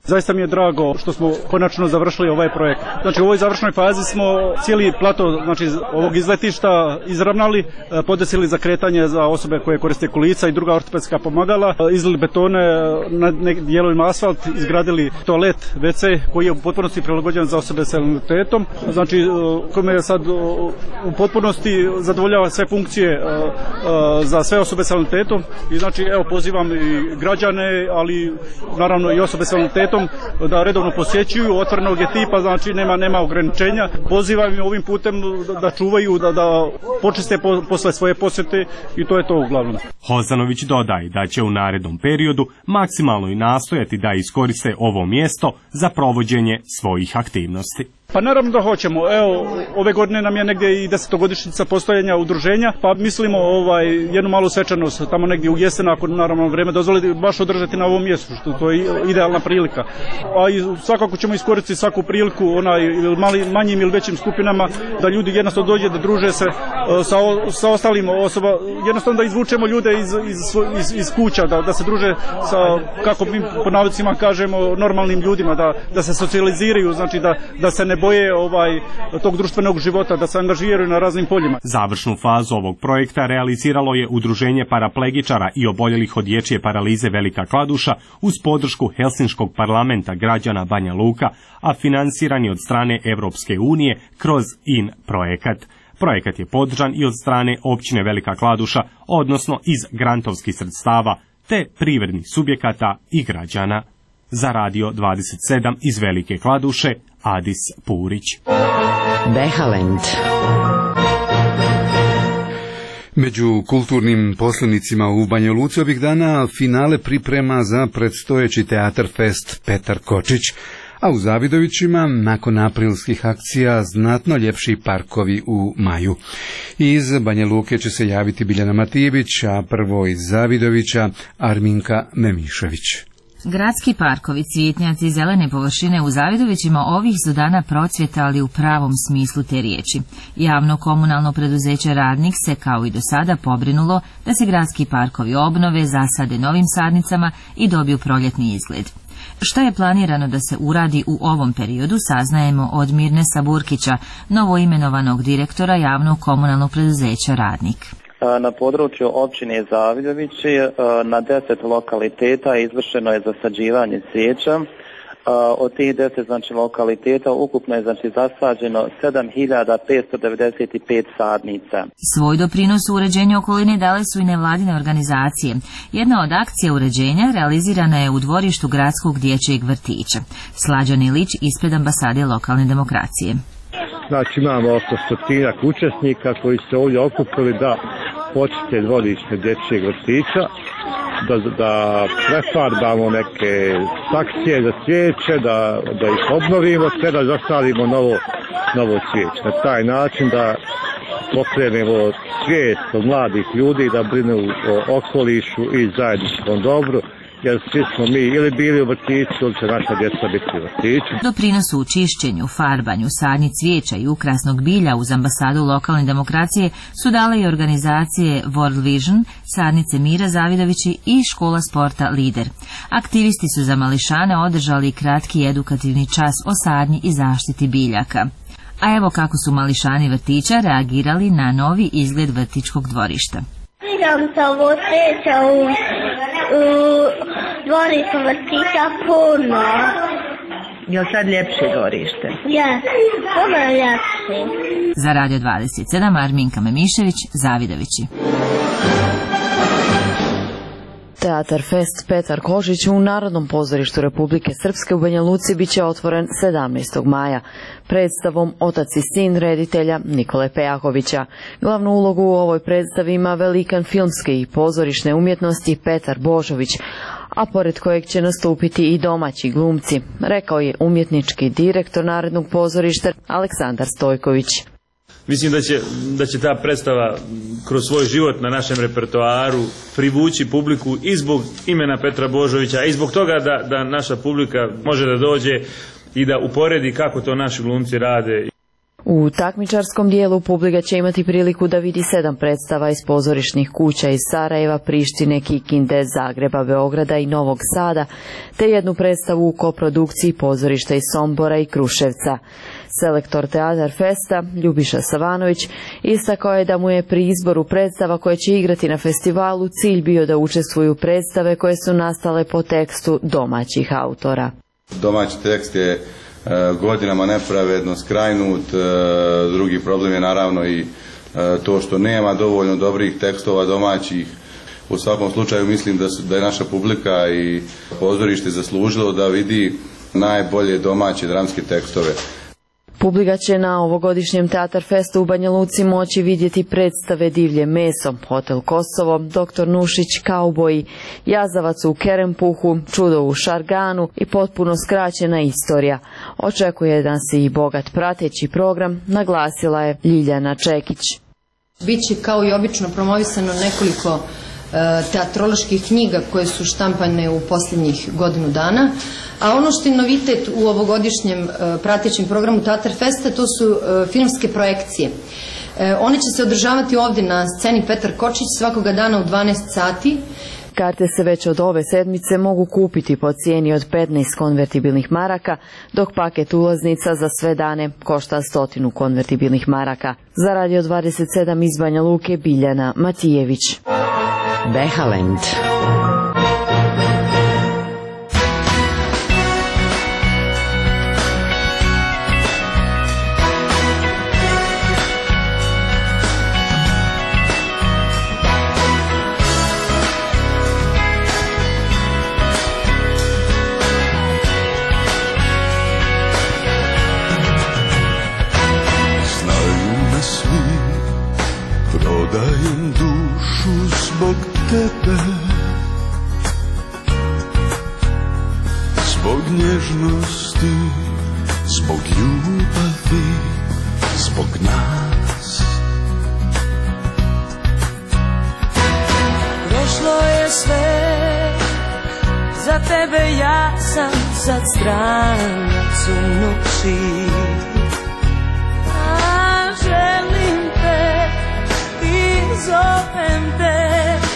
Zaista mi je drago što smo konačno završili ovaj projekt. Znači u ovoj završnoj fazi smo cijeli plato znači, ovog izletišta izravnali, podesili za kretanje za osobe koje koriste kolica i druga ortopedska pomagala, izlili betone na nekim dijelovima asfalt, izgradili toalet, ve ce koji je u potpunosti prilagođen za osobe s invaliditetom. Znači kome je sad u potpunosti zadovoljava sve funkcije za sve osobe s invaliditetom i znači evo pozivam i građane, ali naravno i osobe s invaliditetom da redovno posjećuju, otvorenog je tipa, znači nema nema ograničenja. Pozivam im ovim putem da, da čuvaju, da, da počiste po, posle svoje posjete i to je to uglavnom. Hozanović dodaje da će u narednom periodu maksimalno i nastojati da iskoriste ovo mjesto za provođenje svojih aktivnosti. Pa naravno da hoćemo. Evo, ove godine nam je negdje i desetogodišnjica postojanja udruženja, pa mislimo ovaj jednu malu svečanost tamo negdje u jesen, ako naravno vreme dozvoli, baš održati na ovom mjestu, što to je idealna prilika. A i svakako ćemo iskoristiti svaku priliku, onaj mali, manjim ili većim skupinama, da ljudi jednostavno dođe da druže se sa, sa ostalim osoba, jednostavno da izvučemo ljude iz, iz, iz, iz kuća, da, da se druže sa, kako mi po navodicima kažemo, normalnim ljudima, da, da se socijaliziraju, znači da, da se ne boje ovaj tog društvenog života, da se angažiraju na raznim poljima. Završnu fazu ovog projekta realiziralo je Udruženje paraplegičara i oboljelih od dječje paralize Velika Kladuša uz podršku Helsinškog parlamenta građana Banja Luka, a finansiran je od strane Evropske unije kroz I N projekat. Projekat je podržan i od strane općine Velika Kladuša, odnosno iz grantovskih sredstava, te privrednih subjekata i građana. Za Radio dvadeset sedam iz Velike Kladuše, Adis Purić. Behalend. Među kulturnim poslenicima u Banja Luci ovih dana finale priprema za predstojeći Teatar Fest Petar Kočić, a u Zavidovićima nakon aprilskih akcija znatno ljepši parkovi u maju. Iz Banja Luke će se javiti Biljana Matijević, a prvo iz Zavidovića Arminka Memišević. Gradski parkovi, cvjetnjaci i zelene površine u Zavidovićima ovih su dana procvjetali u pravom smislu te riječi. Javno komunalno preduzeće Radnik se kao i do sada pobrinulo da se gradski parkovi obnove, zasade novim sadnicama i dobiju proljetni izgled. Što je planirano da se uradi u ovom periodu saznajemo od Mirne Saburkića, novoimenovanog direktora javnog komunalnog preduzeća Radnik. Na području općine Zavidovići na deset lokaliteta izvršeno je zasađivanje cvijeća. Od tih deset znači lokaliteta ukupno je znači zasađeno sedam hiljada petsto devedeset pet sadnica. Svoj doprinos u uređenju okoline dale su i nevladine organizacije. Jedna od akcija uređenja realizirana je u dvorištu gradskog dječjeg vrtića. Slađan Ilić ispred ambasade lokalne demokracije. Znači imamo oko stotinjak učesnika koji se ovdje okupili da počiste dvorište dječjeg vrtića, da, da prefarbamo neke sakcije za cvijeće, da, da ih obnovimo, te da zasadimo novo, novo cvijeće. Na taj način da pokrenemo svijest od mladih ljudi da brinu o okolišu i zajedničkom dobru, jer svi smo mi ili bili u vrtiću ili će naša djeca biti u vrtiću. Doprinos u čišćenju, farbanju, sadnji cvijeća i ukrasnog bilja uz ambasadu lokalne demokracije su dale i organizacije World Vision, Sadnice Mira Zavidovići i Škola sporta Lider. Aktivisti su za mališane održali kratki edukativni čas o sadnji i zaštiti biljaka. A evo kako su mališani vrtića reagirali na novi izgled vrtičkog dvorišta. Sviđam se ovo cvijeća u, u dvorištu vrtića puno. Je li sad ljepše dvorište? Je, puno je ljepše. Za Radio dvadeset sedam Arminka Memišević, Zavidovići. Teatar Fest Petar Kočić u Narodnom pozorištu Republike Srpske u Banja Luci bit će otvoren sedamnaestog maja predstavom Otac i sin reditelja Nikole Pejakovića. Glavnu ulogu u ovoj predstavi ima velikan filmske i pozorišne umjetnosti Petar Božović, a pored kojeg će nastupiti i domaći glumci, rekao je umjetnički direktor Narodnog pozorišta Aleksandar Stojković. Mislim da će, da će ta predstava kroz svoj život na našem repertoaru privući publiku i zbog imena Petra Božovića i zbog toga da, da naša publika može da dođe i da uporedi kako to naši glumci rade. U U takmičarskom dijelu publika će imati priliku da vidi sedam predstava iz pozorišnih kuća iz Sarajeva, Prištine, Kikinde, Zagreba, Beograda i Novog Sada, te jednu predstavu u koprodukciji pozorišta iz Sombora i Kruševca. Selektor Teatar Festa, Ljubiša Savanović, istakao je da mu je pri izboru predstava koje će igrati na festivalu cilj bio da učestvuju predstave koje su nastale po tekstu domaćih autora. Domaći tekst je godinama nepravedno skrajnut, drugi problem je naravno i to što nema dovoljno dobrih tekstova domaćih. U svakom slučaju mislim da, su, da je naša publika i pozorište zaslužilo da vidi najbolje domaće dramske tekstove. Publika će na ovogodišnjem Teatar Festu u Banja Luci moći vidjeti predstave Divlje meso, Hotel Kosovo, Doktor Nušić, Kauboji, Jazavac u Kerempuhu, Čudo u Šarganu i potpuno skraćena istorija. Očekuje nas i bogat prateći program, naglasila je Ljiljana Čekić. Biće kao i obično promovisano nekoliko teatroloških knjiga koje su štampane u posljednjih godinu dana, a ono što je novitet u ovogodišnjem pratećem programu Teatar Festa, to su filmske projekcije. One će se održavati ovdje na sceni Petar Kočić svakoga dana u dvanaest sati. Karte se već od ove sedmice mogu kupiti po cijeni od petnaest konvertibilnih maraka, dok paket ulaznica za sve dane košta stotinu konvertibilnih maraka. Za Radio dvadeset sedam iz Banja Luke, Biljana Matijević. Behalend. Prodajem dušu zbog tebe, zbog nježnosti, zbog ljubavi, zbog nas. Prošlo je sve, za tebe ja sam sad stranac u noći. A želim te i zovem te.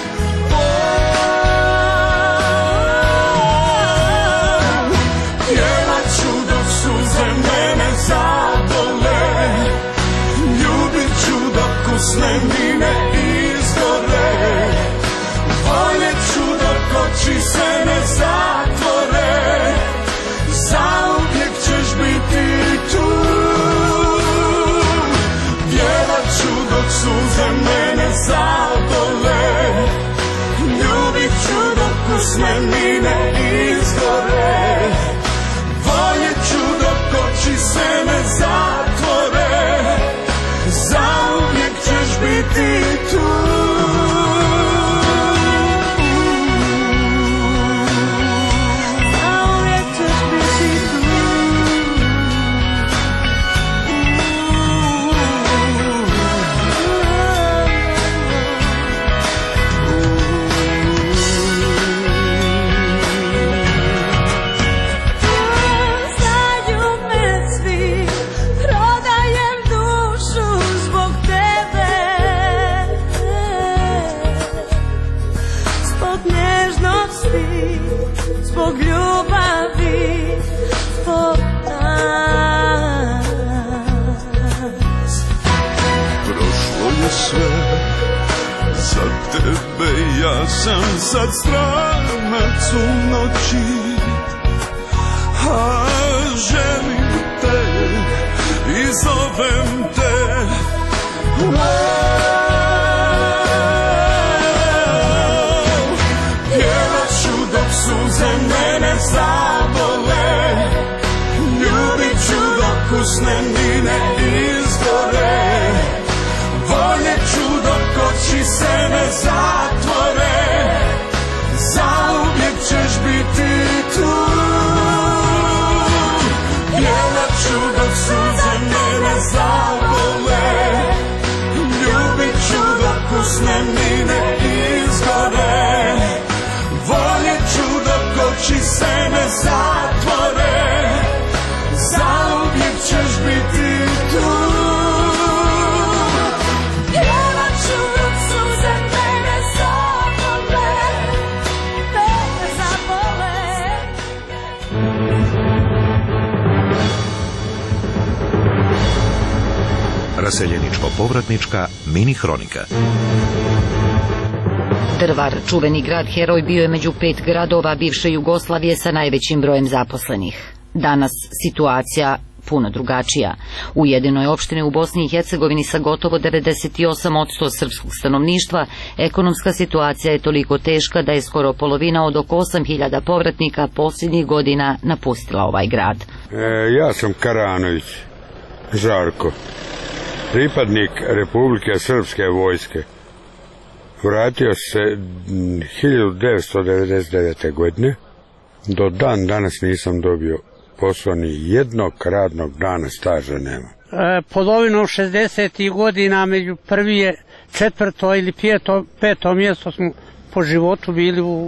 Pjevat ću dok suze mene zabole, ljubit ću dok usne mi ne izgore, voljet ću dok oči se ne zatvore, zauvijek ćeš biti tu. Pjevat ću dok suze mene zabole, ljubit ću dok usne mi ne izgore, voljet ću dok oči se ne zatvore, zauvijek ćeš biti tu. Zbog ljubavi, zbog nas. Prošlo je sve, za tebe ja sam sad stranac u noći, a želim te i zovem te. Suze mene zabole, ljubit ću dok usne mi ne izgore, voljet ću dok oči se ne zatvore, zauvijek ćeš biti tu. Pjevat ću dok suze mene zabole, ljubit Useljeničko-povratnička mini hronika. Drvar, čuveni grad heroj, bio je među pet gradova bivše Jugoslavije sa najvećim brojem zaposlenih. Danas situacija puno drugačija. U jedinoj opštini u Bosni i Hercegovini sa gotovo devedeset osam posto srpskog stanovništva ekonomska situacija je toliko teška da je skoro polovina od oko osam hiljada povratnika posljednjih godina napustila ovaj grad. E, ja sam Karanović Žarko, pripadnik Republike Srpske vojske. Vratio se hiljadu devetsto devedeset devete. godine. Do dan danas nisam dobio posao, ni jednog radnog dana staža nema. E, polovinom šezdesetih godina među prvi četvrto ili peto, peto mjesto smo po životu bili u,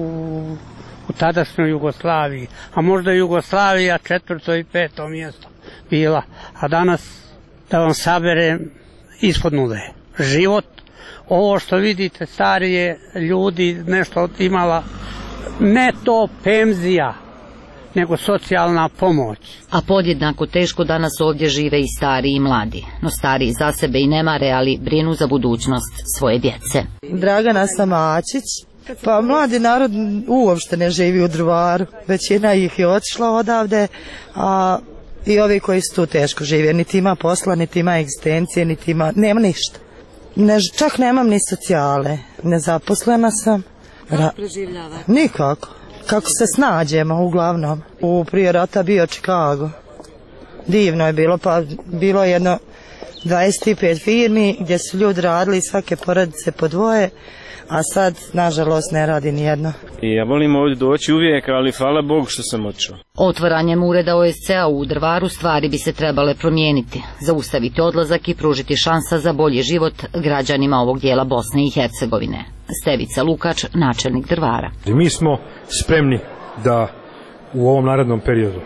u tadašnjoj Jugoslaviji, a možda Jugoslavija četvrto i peto mjesto bila, a danas da vam saberem ispod nule. Život, ovo što vidite, starije ljudi nešto imala, ne to penzija, nego socijalna pomoć. A podjednako teško danas ovdje žive i stari i mladi. No stari za sebe i ne mare, ali brinu za budućnost svoje djece. Dragana Samačić. Pa mladi narod uopšte ne živi u Drvaru. Većina ih je otišla odavde, a i ovi koji su tu teško žive. Niti ima posla, niti ima egzistencije, niti ima... Nema ništa. Ne, čak nemam ni socijale. Nezaposlena sam. Kako preživljava? Nikako. Kako se snađemo, uglavnom. U prije rata bio Chicago. Divno je bilo, pa bilo je jedno dvadeset pet firmi gdje su ljudi radili svake porodice po dvoje, a sad, nažalost, ne radi ni jedno. I ja volim ovdje doći uvijek, ali hvala Bogu što sam otišao. Otvaranjem ureda O S C-a u Drvaru stvari bi se trebale promijeniti, zaustaviti odlazak i pružiti šansa za bolji život građanima ovog dijela Bosne i Hercegovine. Stevica Lukač, načelnik Drvara. Mi smo spremni da u ovom narednom periodu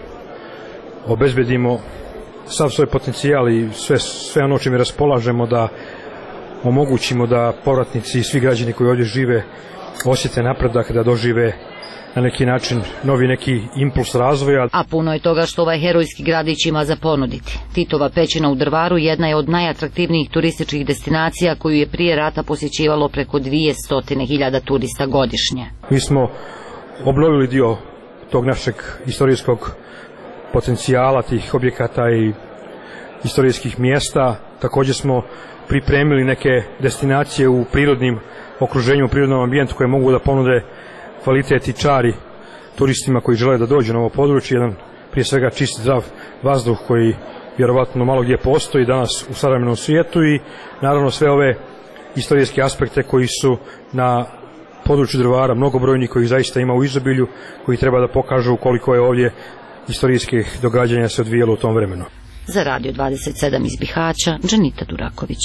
obezbedimo sav svoj potencijal i sve, sve ono čime raspolažemo, da omogućimo da povratnici i svi građani koji ovdje žive osjete napredak, da dožive na neki način novi neki impuls razvoja. A puno je toga što ovaj herojski gradić ima za ponuditi. Titova pećina u Drvaru jedna je od najatraktivnijih turističkih destinacija koju je prije rata posjećivalo preko dvjesto hiljada turista godišnje. Mi smo obnovili dio tog našeg istorijskog potencijala, tih objekata i istorijskih mjesta. Također smo pripremili neke destinacije u prirodnim okruženju, u prirodnom ambijentu koje mogu da ponude kvalitet i čari turistima koji žele da dođu na ovo područje. Jedan prije svega čist zdrav vazduh koji vjerovatno malo gdje postoji danas u savremenom svijetu i naravno sve ove istorijske aspekte koji su na području Drvara mnogobrojni, koji zaista ima u izobilju, koji treba da pokažu koliko je ovdje istorijskih događanja se odvijalo u tom vremenu. Za Radio dvadeset sedam iz Bihaća, Džanita Duraković.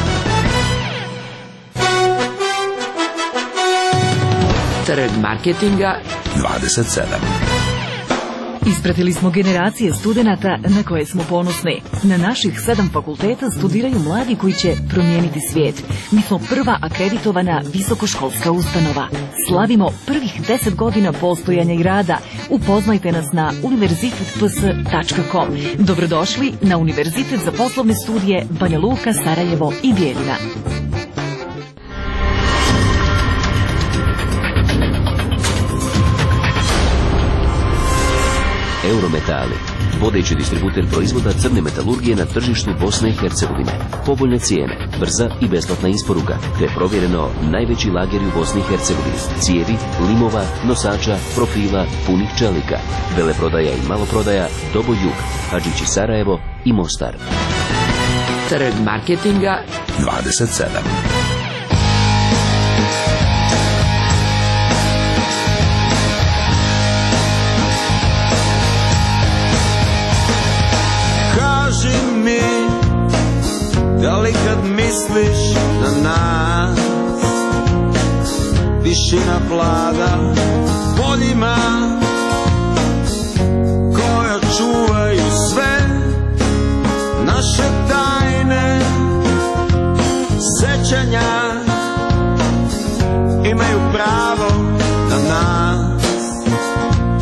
Trg marketinga dvadeset sedam. Ispratili smo generacije studenata na koje smo ponosni. Na naših sedam fakulteta studiraju mladi koji će promijeniti svijet. Mi smo prva akreditovana visokoškolska ustanova. Slavimo prvih deset godina postojanja i rada. Upoznajte nas na univerzitet p s tačka com. Dobrodošli na Univerzitet za poslovne studije Banja Luka, Sarajevo i Bijeljina. Eurometali, vodeći distributer proizvoda crne metalurgije na tržištu Bosne i Hercegovine. Povoljne cijene, brza i besplatna isporuka, te provjereno najveći lageri u Bosni i Hercegovini. Cijevi, limova, nosača, profila, punih čelika. Veleprodaja i maloprodaja, Dobo Jug, Hadžići Sarajevo i Mostar. Trg marketinga dvadeset sedam. Da li kad misliš na nas, tišina vlada poljima koja čuvaju sve naše tajne sećanja, imaju pravo na nas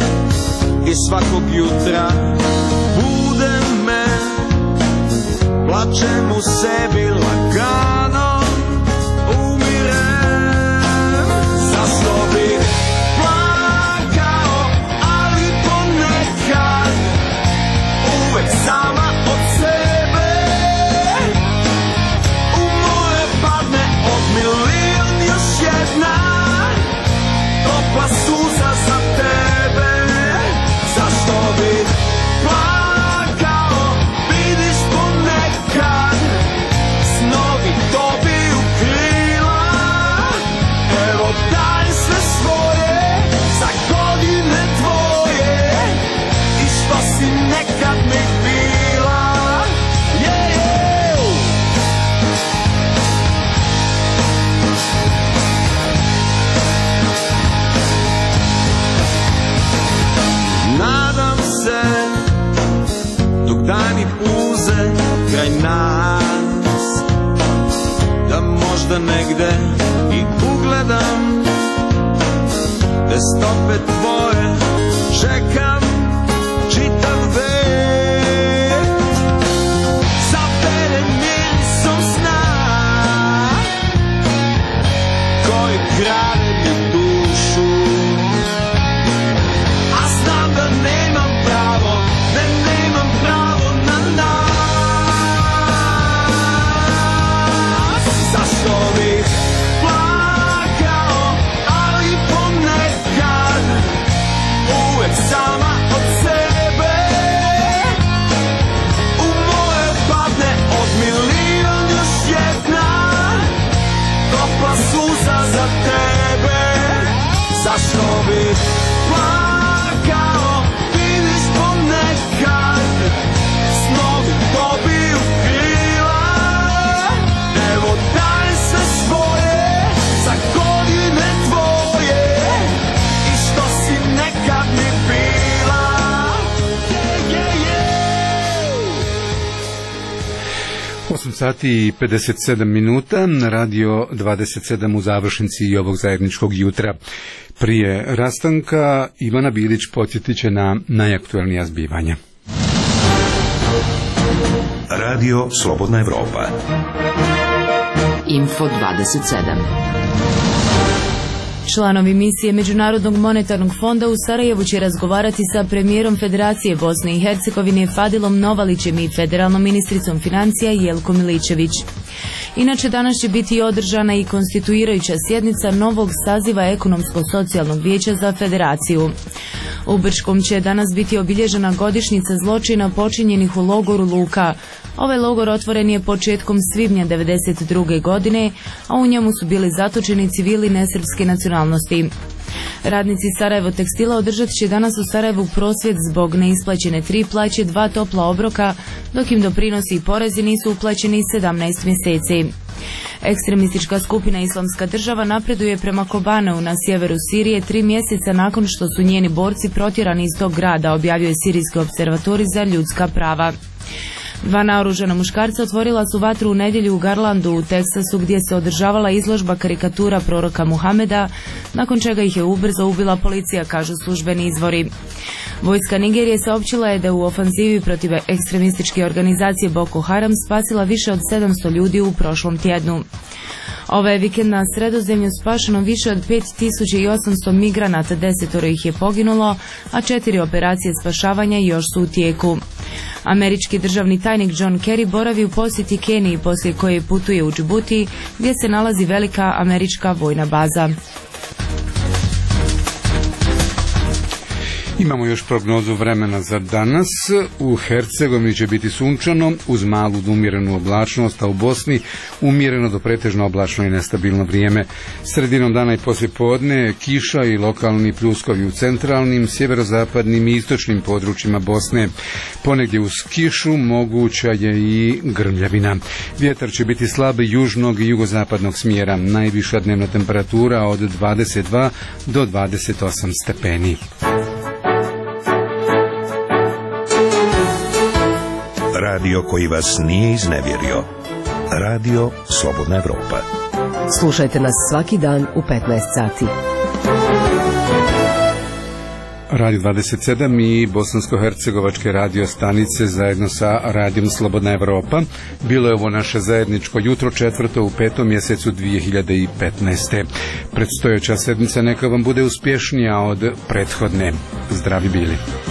i svakog jutra bude me plačem u sebi lagano, umirem. Zašto bih plakao, ali ponekad uvek sama od sebe. U moje padne od milion još jedna topla suza za tebe. Zašto bih plakao, vidiš ponekad snovi dobiju krila. Evo daj sve svoje za godine tvoje i što si nekad mi bila. Yeah, yeah. Nadam se dok dani puze kraj nas, da možda negde i ugledam te stope tvoje, čekam čitav vek. Zaveren mirisom sna koji krade mi dušu, a znam da nemam pravo, ne nemam pravo na nas. Zašto bih plakao, ali ponekad uvek sama od sebe. U moje padne od milion još jedna topla suza za tebe. Zašto bih plakao, vidiš ponekad snovi dobiju krila. Evo daj sve svoje za godine tvoje i što si nekad mi bila. Yeah, yeah, yeah. osam sati i pedeset sedam minuta, Radio dvadeset sedam u završnici i ovog zajedničkog jutra. Prije rastanka Ivana Bilić podsjetit će na najaktuelnija zbivanja. Radio Slobodna Evropa. Info dvadeset sedam. Članovi misije Međunarodnog monetarnog fonda u Sarajevu će razgovarati sa premijerom Federacije Bosne i Hercegovine Fadilom Novalićem i federalnom ministricom financija Jelkom Miličević. Inače, danas će biti održana i konstituirajuća sjednica novog saziva Ekonomsko-socijalnog vijeća za Federaciju. U Brčkom će danas biti obilježena godišnjica zločina počinjenih u logoru Luka. Ovaj logor otvoren je početkom svibnja devedeset druge godine, a u njemu su bili zatočeni civili nesrpske nacionalnosti. Radnici Sarajevo tekstila održat će danas u Sarajevu prosvjed zbog neisplaćene tri plaće, dva topla obroka, dok im doprinosi i porezi nisu uplaćeni sedamnaest mjeseci. Ekstremistička skupina Islamska država napreduje prema Kobaneu na sjeveru Sirije tri mjeseca nakon što su njeni borci protjerani iz tog grada, objavljuje Sirijski observatorij za ljudska prava. Dva naoružana muškarca otvorila su vatru u nedjelju u Garlandu u Teksasu, gdje se održavala izložba karikatura proroka Muhameda, nakon čega ih je ubrzo ubila policija, kažu službeni izvori. Vojska Nigerije saopćila je da u ofanzivi protiv ekstremističke organizacije Boko Haram spasila više od sedamsto ljudi u prošlom tjednu. Ovaj vikend na Sredozemlju spašeno više od pet tisuća osamsto migranata, desetoro ih je poginulo, a četiri operacije spašavanja još su u tijeku. Američki državni tajnik John Kerry boravi u posjeti Keniji, poslije koje putuje u Džibuti, gdje se nalazi velika američka vojna baza. Imamo još prognozu vremena za danas. U Hercegovini će biti sunčano uz malu do umjerenu oblačnost, a u Bosni umjereno do pretežno oblačno i nestabilno vrijeme. Sredinom dana i poslijepodne kiša i lokalni pljuskovi u centralnim, sjeverozapadnim i istočnim područjima Bosne. Ponegdje uz kišu moguća je i grmljavina. Vjetar će biti slab južnog i jugozapadnog smjera. Najviša dnevna temperatura od dvadeset dva do dvadeset osam stepeni. Radio koji vas nije iznevjerio. Radio Slobodna Evropa. Slušajte nas svaki dan u petnaest sati. Radio dvadeset sedam i bosansko-hercegovačke radio stanice zajedno sa Radijom Slobodna Evropa. Bilo je ovo naše zajedničko jutro, četvrto u petom mjesecu dvije hiljade petnaeste. Predstojeća sedmica neka vam bude uspješnija od prethodne. Zdravi bili.